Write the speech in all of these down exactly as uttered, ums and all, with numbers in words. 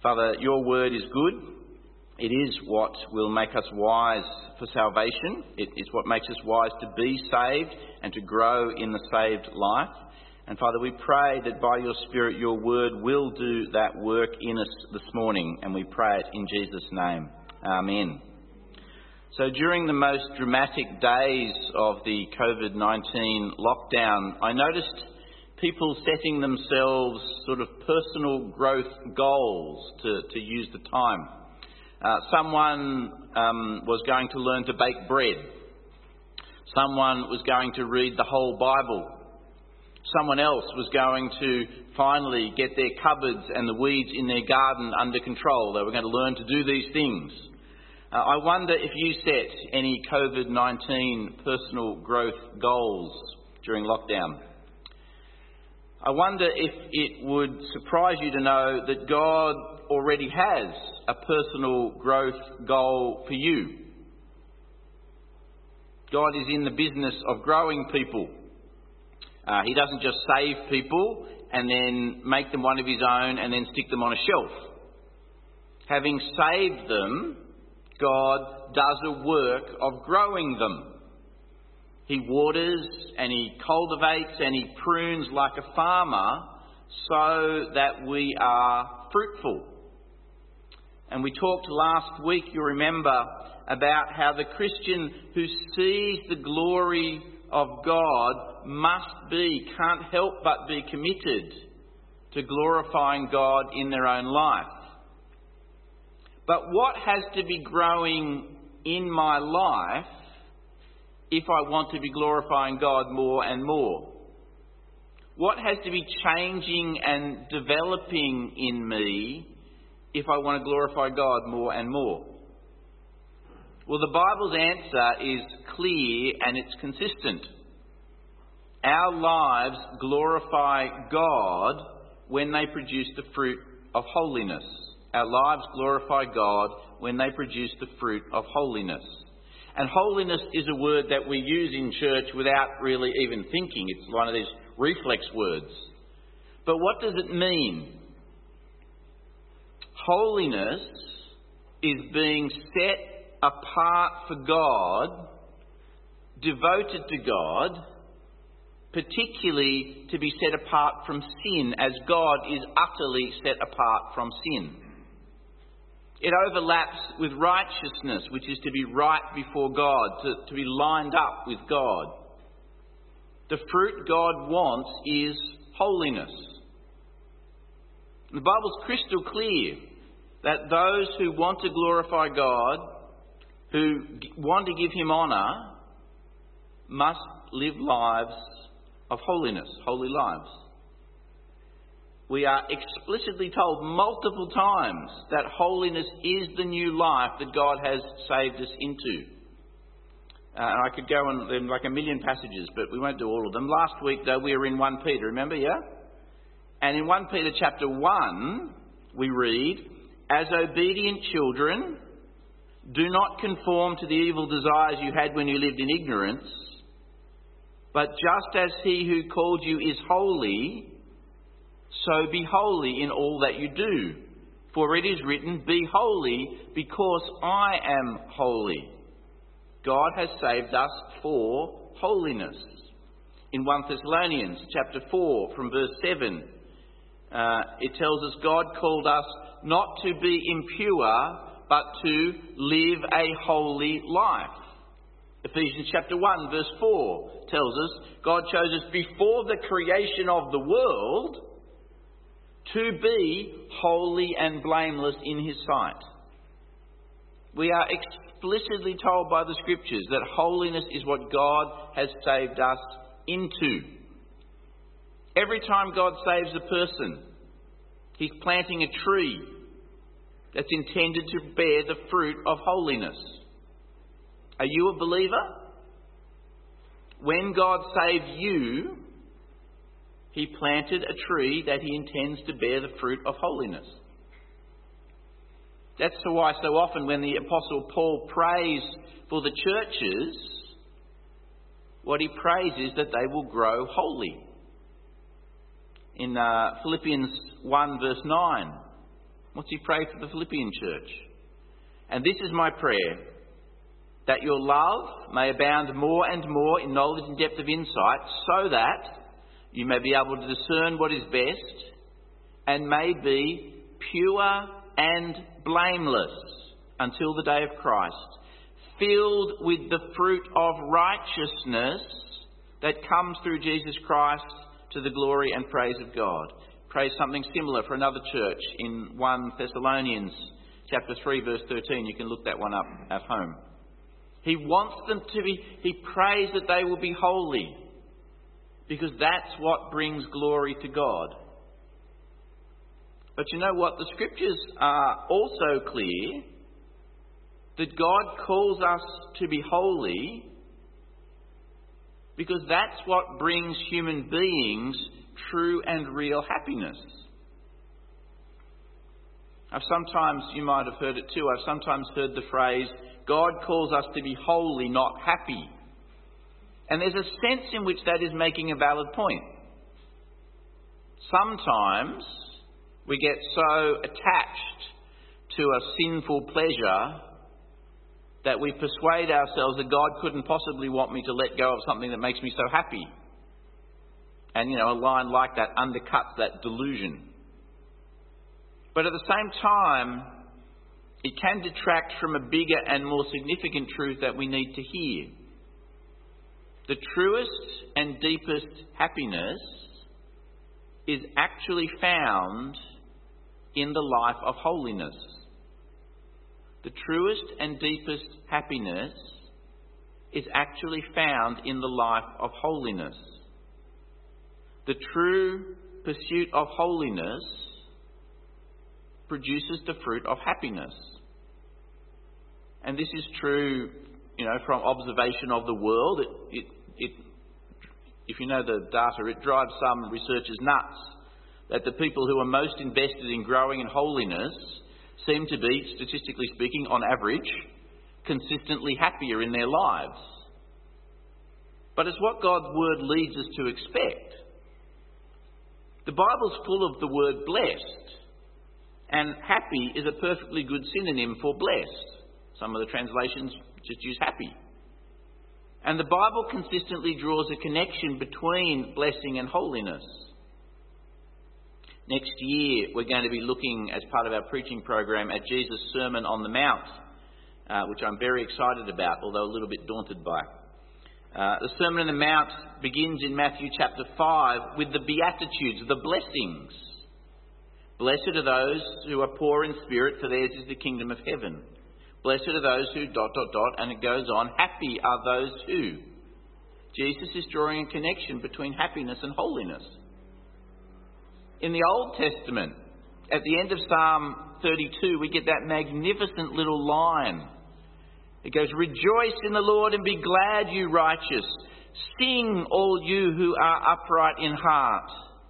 Father, your word is good. It is what will make us wise for salvation. It is what makes us wise to be saved and to grow in the saved life. And Father, we pray that by your Spirit, your word will do that work in us this morning. And we pray it in Jesus' name. Amen. So during the most dramatic days of the covid nineteen lockdown, I noticed people setting themselves sort of personal growth goals to, to use the time. Uh, someone um, was going to learn to bake bread. Someone was going to read the whole Bible. Someone else was going to finally get their cupboards and the weeds in their garden under control. They were going to learn to do these things. Uh, I wonder if you set any covid nineteen personal growth goals during lockdown. I wonder if it would surprise you to know that God already has a personal growth goal for you. God is in the business of growing people. Uh, he doesn't just save people and then make them one of his own and then stick them on a shelf. Having saved them, God does a work of growing them. He waters and he cultivates and he prunes like a farmer so that we are fruitful. And we talked last week, you remember, about how the Christian who sees the glory of God must be, can't help but be committed to glorifying God in their own life. But what has to be growing in my life if I want to be glorifying God more and more? What has to be changing and developing in me if I want to glorify God more and more? Well, the Bible's answer is clear and it's consistent. Our lives glorify God when they produce the fruit of holiness. Our lives glorify God when they produce the fruit of holiness. And holiness is a word that we use in church without really even thinking. It's one of these reflex words. But what does it mean? Holiness is being set apart for God, devoted to God, particularly to be set apart from sin, as God is utterly set apart from sin. It overlaps with righteousness, which is to be right before God, to, to be lined up with God. The fruit God wants is holiness. The Bible's crystal clear that those who want to glorify God, who want to give him honour, must live lives of holiness, holy lives. We are explicitly told multiple times that holiness is the new life that God has saved us into. Uh, and I could go on in like a million passages, but we won't do all of them. Last week, though, we were in First Peter, remember, yeah? And in First Peter chapter one, we read, "As obedient children, do not conform to the evil desires you had when you lived in ignorance, but just as he who called you is holy, so be holy in all that you do. For it is written, be holy because I am holy." God has saved us for holiness. In First Thessalonians chapter four from verse seven, uh, it tells us God called us not to be impure, but to live a holy life. Ephesians chapter one verse four tells us God chose us before the creation of the world to be holy and blameless in his sight. We are explicitly told by the Scriptures that holiness is what God has saved us into. Every time God saves a person, he's planting a tree that's intended to bear the fruit of holiness. Are you a believer? When God saved you, he planted a tree that he intends to bear the fruit of holiness. That's why so often when the Apostle Paul prays for the churches, what he prays is that they will grow holy. In uh, Philippians one verse nine, What's he pray for the Philippian church? And this is my prayer, that your love may abound more and more in knowledge and depth of insight, so that you may be able to discern what is best and may be pure and blameless until the day of Christ, filled with the fruit of righteousness that comes through Jesus Christ to the glory and praise of God. Pray something similar for another church in First Thessalonians chapter three verse thirteen. You can look that one up at home. He wants them to be, he prays that they will be holy, because that's what brings glory to God. But you know what? The scriptures are also clear that God calls us to be holy because that's what brings human beings true and real happiness. I've sometimes, you might have heard it too, I've sometimes heard the phrase, God calls us to be holy, not happy. And there's a sense in which that is making a valid point. Sometimes we get so attached to a sinful pleasure that we persuade ourselves that God couldn't possibly want me to let go of something that makes me so happy. And, you know, a line like that undercuts that delusion. But at the same time, it can detract from a bigger and more significant truth that we need to hear. The truest and deepest happiness is actually found in the life of holiness. The truest and deepest happiness is actually found in the life of holiness. The true pursuit of holiness produces the fruit of happiness. And this is true, you know, from observation of the world. It, it, it, if you know the data, it drives some researchers nuts that the people who are most invested in growing in holiness seem to be, statistically speaking, on average, consistently happier in their lives. But it's what God's word leads us to expect. The Bible's full of the word blessed, and happy is a perfectly good synonym for blessed. Some of the translations just use happy. And the Bible consistently draws a connection between blessing and holiness. Next year, we're going to be looking, as part of our preaching program, at Jesus' Sermon on the Mount, uh, which I'm very excited about, although a little bit daunted by. Uh, the Sermon on the Mount begins in Matthew chapter five with the Beatitudes, the blessings. Blessed are those who are poor in spirit, for theirs is the kingdom of heaven. Blessed are those who dot, dot, dot, and it goes on. Happy are those who. Jesus is drawing a connection between happiness and holiness. In the Old Testament, at the end of Psalm thirty-two, we get that magnificent little line. It goes, rejoice in the Lord and be glad, you righteous. Sing, all you who are upright in heart.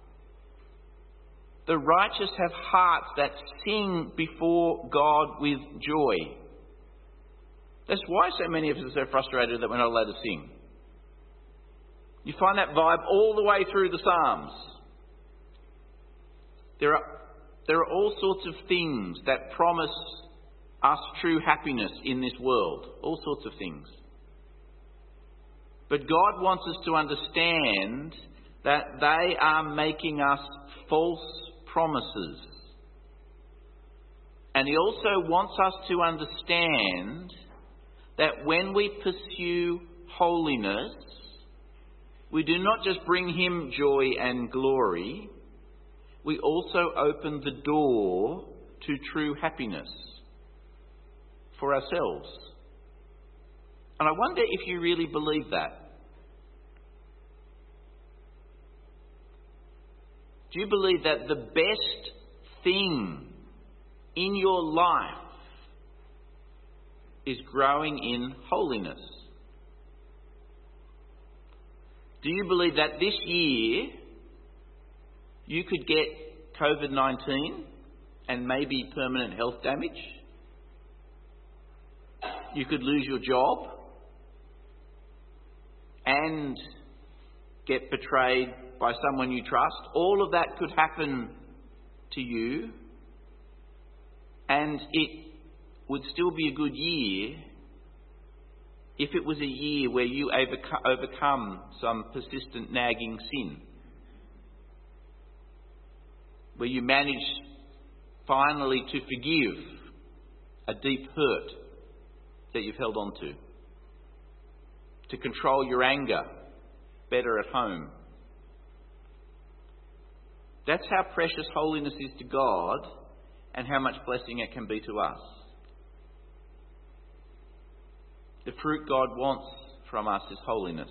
The righteous have hearts that sing before God with joy. That's why so many of us are so frustrated that we're not allowed to sing. You find that vibe all the way through the Psalms. There are, there are all sorts of things that promise us true happiness in this world. All sorts of things. But God wants us to understand that they are making us false promises. And He also wants us to understand that when we pursue holiness, we do not just bring Him joy and glory, we also open the door to true happiness for ourselves. And I wonder if you really believe that. Do you believe that the best thing in your life is growing in holiness? Do you believe that this year you could get COVID nineteen and maybe permanent health damage? You could lose your job and get betrayed by someone you trust. All of that could happen to you. And it would still be a good year if it was a year where you overcome some persistent nagging sin, where you manage finally to forgive a deep hurt that you've held on to, to control your anger better at home. That's how precious holiness is to God and how much blessing it can be to us. The fruit God wants from us is holiness.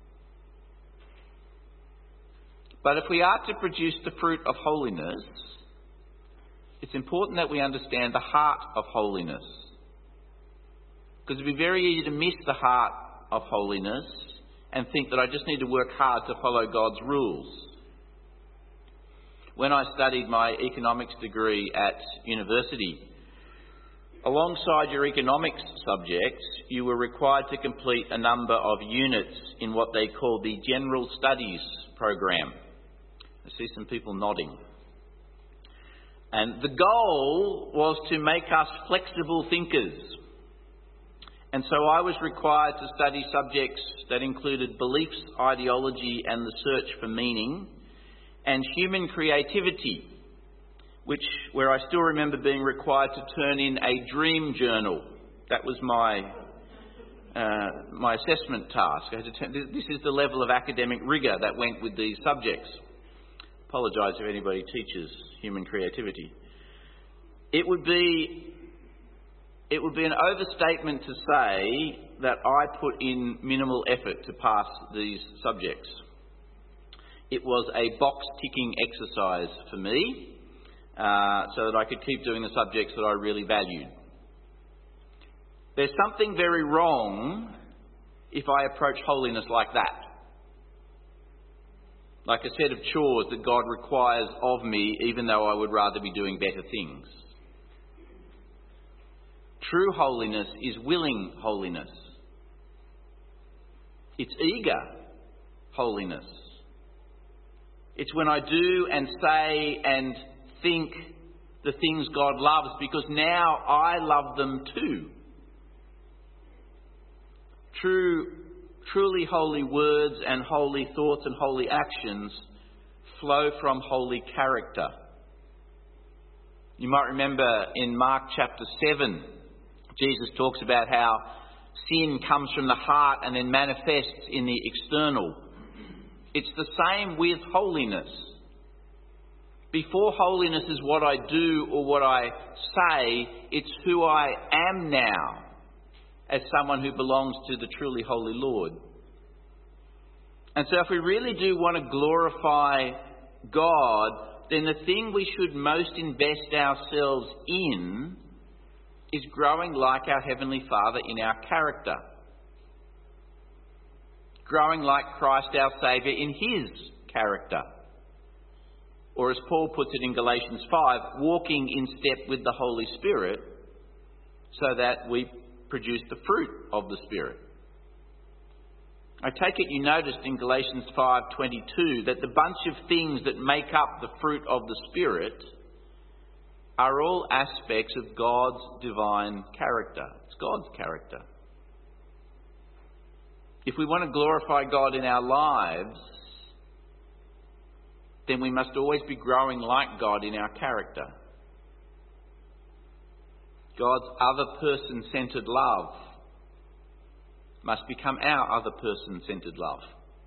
But if we are to produce the fruit of holiness, it's important that we understand the heart of holiness. Because it'd be very easy to miss the heart of holiness and think that I just need to work hard to follow God's rules. When I studied my economics degree at university, alongside your economics subjects, you were required to complete a number of units in what they call the General Studies program. I see some people nodding. And the goal was to make us flexible thinkers. And so I was required to study subjects that included beliefs, ideology, and the search for meaning, and human creativity, which, where I still remember being required to turn in a dream journal. That was my uh, my assessment task. I had to turn, this is the level of academic rigour that went with these subjects. Apologise if anybody teaches human creativity. It would be it would be an overstatement to say that I put in minimal effort to pass these subjects. It was a box-ticking exercise for me, uh, so that I could keep doing the subjects that I really valued. There's something very wrong if I approach holiness like that. Like a set of chores that God requires of me, even though I would rather be doing better things. True holiness is willing holiness. It's eager holiness. It's when I do and say and think the things God loves, because now I love them too. True, truly holy words and holy thoughts and holy actions flow from holy character. You might remember in Mark chapter seven, Jesus talks about how sin comes from the heart and then manifests in the external. It's the same with holiness. Before holiness is what I do or what I say, it's who I am now as someone who belongs to the truly holy Lord. And so if we really do want to glorify God, then the thing we should most invest ourselves in is growing like our Heavenly Father in our character. Growing like Christ our Saviour in His character. Or as Paul puts it in Galatians five, walking in step with the Holy Spirit so that we produce the fruit of the Spirit. I take it you noticed in Galatians five twenty-two that the bunch of things that make up the fruit of the Spirit are all aspects of God's divine character. It's God's character. If we want to glorify God in our lives, then we must always be growing like God in our character. God's other person-centred love must become our other person-centred love.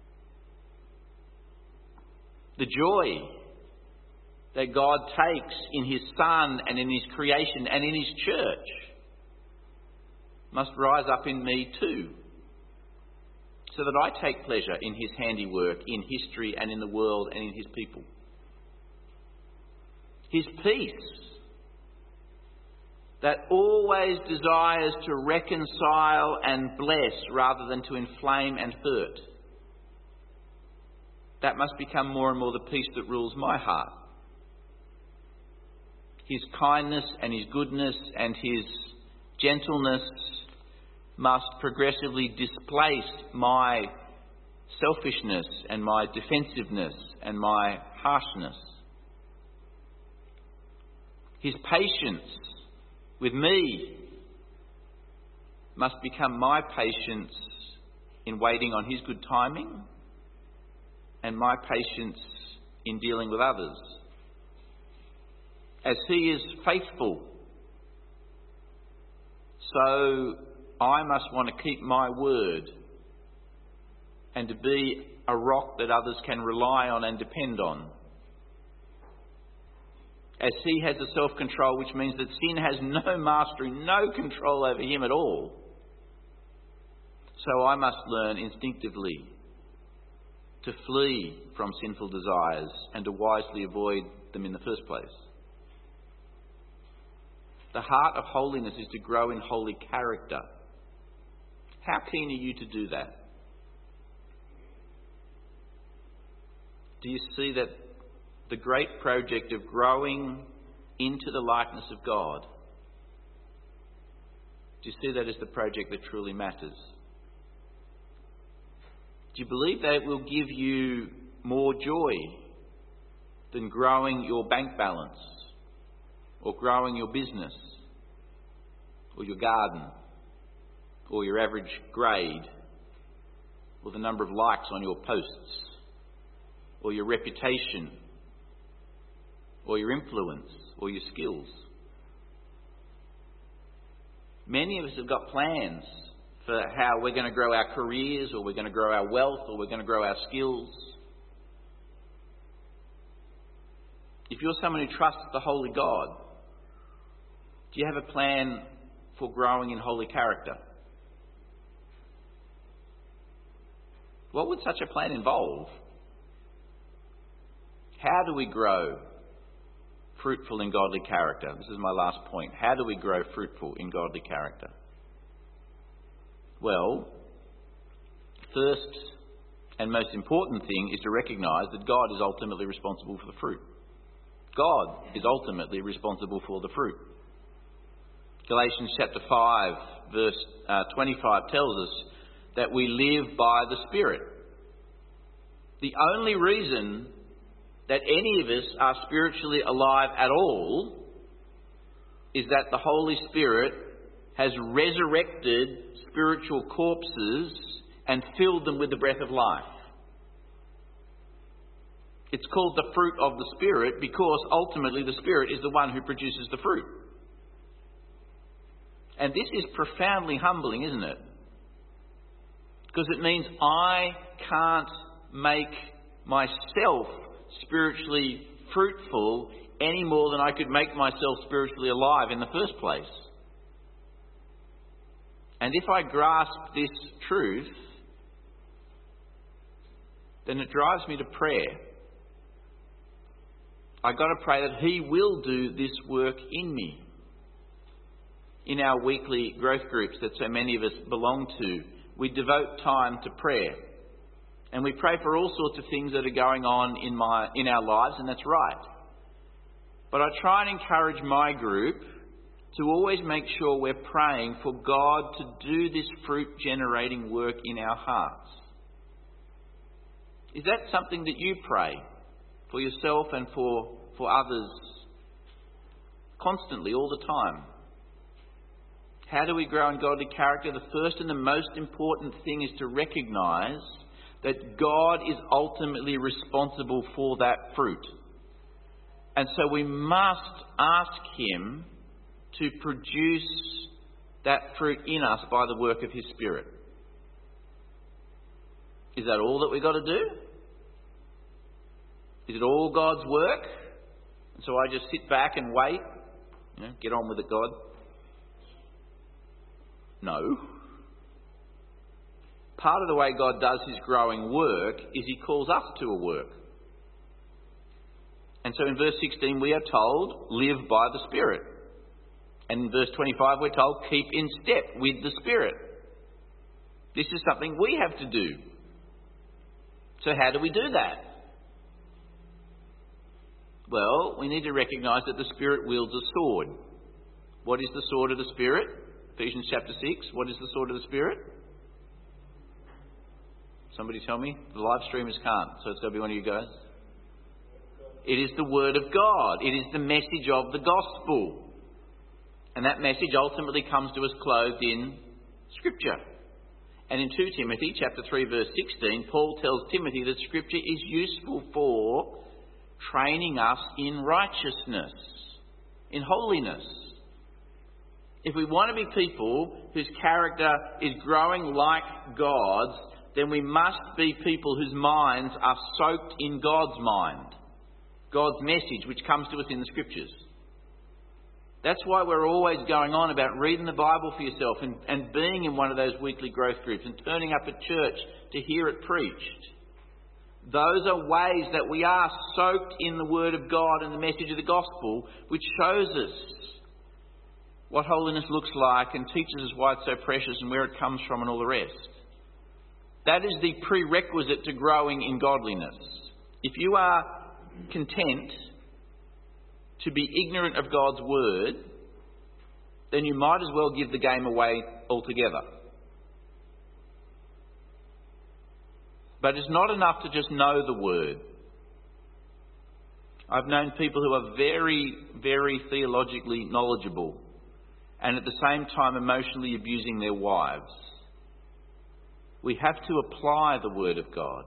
The joy that God takes in His Son and in His creation and in His church must rise up in me too, so that I take pleasure in His handiwork, in history and in the world and in His people. His peace that always desires to reconcile and bless rather than to inflame and hurt. That must become more and more the peace that rules my heart. His kindness and His goodness and His gentleness must progressively displace my selfishness and my defensiveness and my harshness. His patience with me must become my patience in waiting on his good timing and my patience in dealing with others. As he is faithful, so I must want to keep my word and to be a rock that others can rely on and depend on. As he has a self-control, which means that sin has no mastery, no control over him at all. So I must learn instinctively to flee from sinful desires and to wisely avoid them in the first place. The heart of holiness is to grow in holy character. How keen are you to do that? Do you see that the great project of growing into the likeness of God, do you see that as the project that truly matters? Do you believe that it will give you more joy than growing your bank balance or growing your business or your garden or your average grade or the number of likes on your posts or your reputation or your influence or your skills? Many of us have got plans for how we're going to grow our careers, or we're going to grow our wealth, or we're going to grow our skills. If you're someone who trusts the Holy God, do you have a plan for growing in holy character? What would such a plan involve? How do we grow fruitful in godly character? This is my last point. How do we grow fruitful in godly character? Well, first and most important thing is to recognise that God is ultimately responsible for the fruit. God is ultimately responsible for the fruit. Galatians chapter five, verse uh, twenty-five tells us that we live by the Spirit. The only reason that any of us are spiritually alive at all is that the Holy Spirit has resurrected spiritual corpses and filled them with the breath of life. It's called the fruit of the Spirit because ultimately the Spirit is the one who produces the fruit. And this is profoundly humbling, isn't it? Because it means I can't make myself spiritually fruitful any more than I could make myself spiritually alive in the first place. And if I grasp this truth, then it drives me to prayer. I've got to pray that He will do this work in me. In our weekly growth groups that so many of us belong to, we devote time to prayer. And we pray for all sorts of things that are going on in my in our lives, and that's right. But I try and encourage my group to always make sure we're praying for God to do this fruit-generating work in our hearts. Is that something that you pray for yourself and for, for others constantly, all the time? How do we grow in godly character? The first and the most important thing is to recognise that God is ultimately responsible for that fruit. And so we must ask Him to produce that fruit in us by the work of His Spirit. Is that all that we've got to do? Is it all God's work? And so I just sit back and wait? You know, get on with it, God. No. Part of the way God does His growing work is He calls us to a work. And so in verse sixteen we are told, live by the Spirit. And in verse twenty-five we're told, keep in step with the Spirit. This is something we have to do. So how do we do that? Well, we need to recognise that the Spirit wields a sword. What is the sword of the Spirit? Ephesians chapter six. What is the sword of the Spirit? Somebody tell me. The live streamers can't, so it's got to be one of you guys. It is the Word of God. It is the message of the gospel. And that message ultimately comes to us clothed in Scripture. And in Second Timothy chapter three verse sixteen, Paul tells Timothy that Scripture is useful for training us in righteousness, in holiness. If we want to be people whose character is growing like God's, then we must be people whose minds are soaked in God's mind, God's message which comes to us in the Scriptures. That's why we're always going on about reading the Bible for yourself and, and being in one of those weekly growth groups and turning up at church to hear it preached. Those are ways that we are soaked in the Word of God and the message of the gospel, which shows us what holiness looks like and teaches us why it's so precious and where it comes from and all the rest. That is the prerequisite to growing in godliness. If you are content to be ignorant of God's Word, then you might as well give the game away altogether. But it's not enough to just know the Word. I've known people who are very, very theologically knowledgeable and at the same time emotionally abusing their wives. We have to apply the Word of God.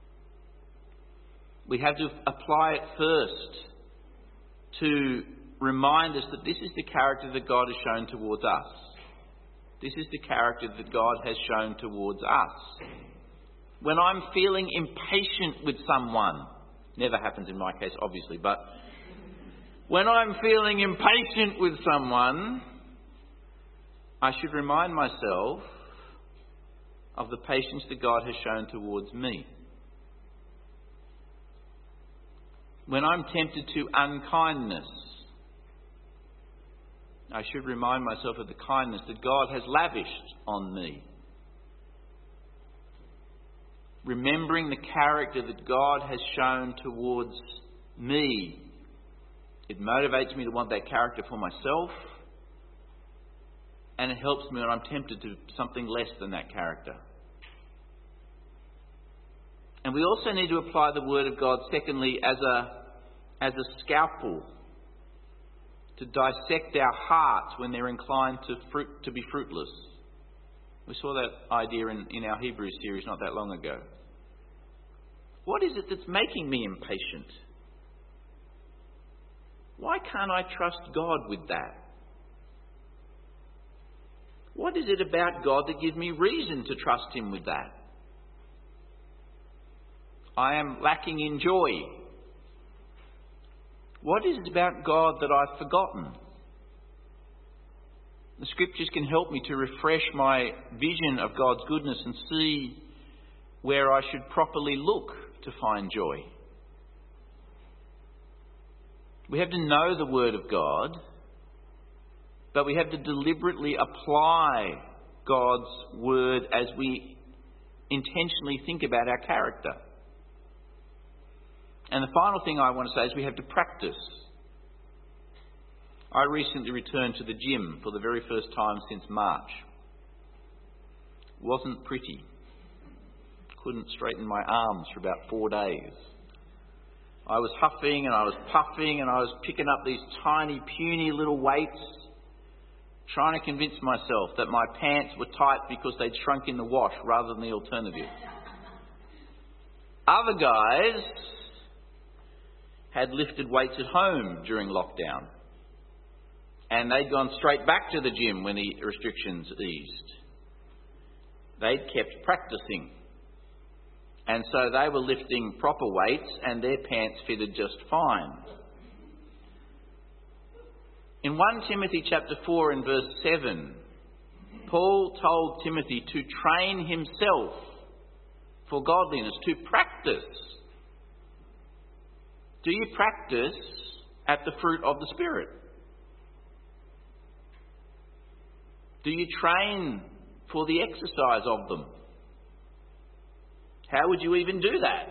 We have to apply it first to remind us that this is the character that God has shown towards us. This is the character that God has shown towards us. When I'm feeling impatient with someone, never happens in my case obviously, but when I'm feeling impatient with someone, I should remind myself of the patience that God has shown towards me. When I'm tempted to unkindness, I should remind myself of the kindness that God has lavished on me. Remembering the character that God has shown towards me, it motivates me to want that character for myself, and it helps me when I'm tempted to something less than that character. And we also need to apply the Word of God, secondly, as a as a scalpel to dissect our hearts when they're inclined to fruit, to be fruitless. We saw that idea in, in our Hebrews series not that long ago. What is it that's making me impatient? Why can't I trust God with that? What is it about God that gives me reason to trust Him with that? I am lacking in joy. What is it about God that I've forgotten? The Scriptures can help me to refresh my vision of God's goodness and see where I should properly look to find joy. We have to know the Word of God, but we have to deliberately apply God's Word as we intentionally think about our character. And the final thing I want to say is we have to practice. I recently returned to the gym for the very first time since March. Wasn't pretty. Couldn't straighten my arms for about four days. I was huffing and I was puffing and I was picking up these tiny, puny little weights, trying to convince myself that my pants were tight because they'd shrunk in the wash rather than the alternative. Other guys had lifted weights at home during lockdown, and they'd gone straight back to the gym when the restrictions eased. They'd kept practicing, and so they were lifting proper weights and their pants fitted just fine. In First Timothy chapter four and verse seven, Paul told Timothy to train himself for godliness, to practice. Do you practice at the fruit of the Spirit? Do you train for the exercise of them? How would you even do that?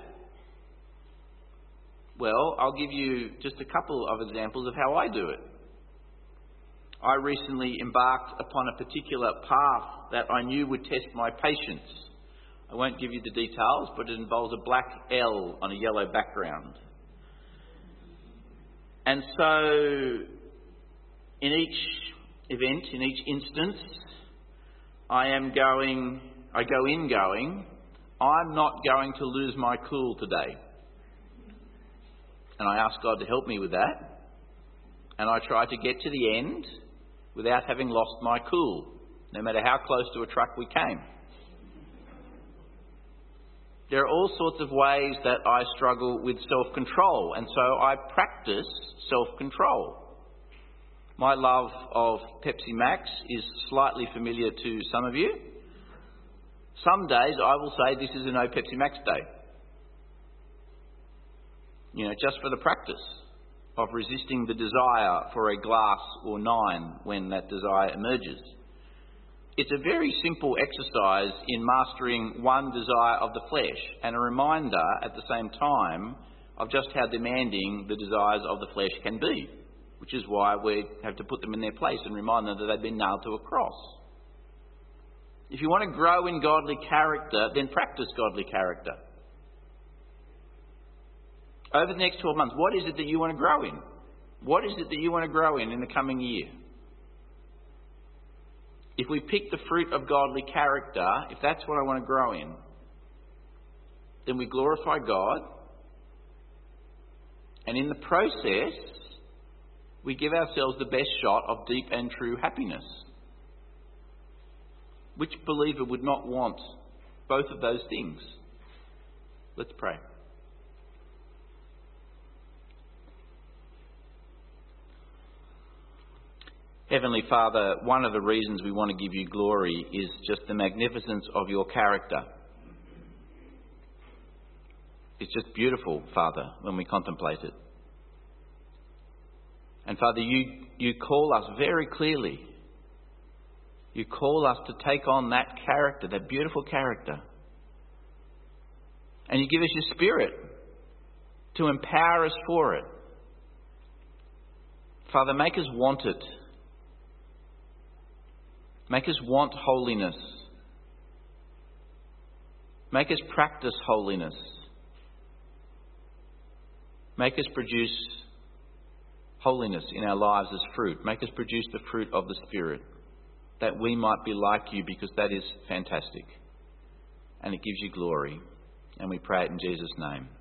Well, I'll give you just a couple of examples of how I do it. I recently embarked upon a particular path that I knew would test my patience. I won't give you the details, but it involves a black L on a yellow background. And so, in each event, in each instance, I am going, I go in going, I'm not going to lose my cool today. And I ask God to help me with that. And I try to get to the end without having lost my cool, no matter how close to a truck we came. There are all sorts of ways that I struggle with self-control, and so I practice self-control. My love of Pepsi Max is slightly familiar to some of you. Some days I will say this is a no Pepsi Max day. You know, just for the practice of resisting the desire for a glass or nine when that desire emerges. It's a very simple exercise in mastering one desire of the flesh, and a reminder at the same time of just how demanding the desires of the flesh can be, which is why we have to put them in their place and remind them that they've been nailed to a cross. If you want to grow in godly character, then practice godly character. Over the next twelve months, what is it that you want to grow in? What is it that you want to grow in in the coming year? If we pick the fruit of godly character, if that's what I want to grow in, then we glorify God. And in the process, we give ourselves the best shot of deep and true happiness. Which believer would not want both of those things? Let's pray. Heavenly Father, one of the reasons we want to give you glory is just the magnificence of your character. It's just beautiful, Father, when we contemplate it. And Father, you, you call us very clearly. You call us to take on that character, that beautiful character. And you give us your Spirit to empower us for it. Father, make us want it. Make us want holiness. Make us practice holiness. Make us produce holiness in our lives as fruit. Make us produce the fruit of the Spirit, that we might be like you, because that is fantastic. And it gives you glory. And we pray it in Jesus' name.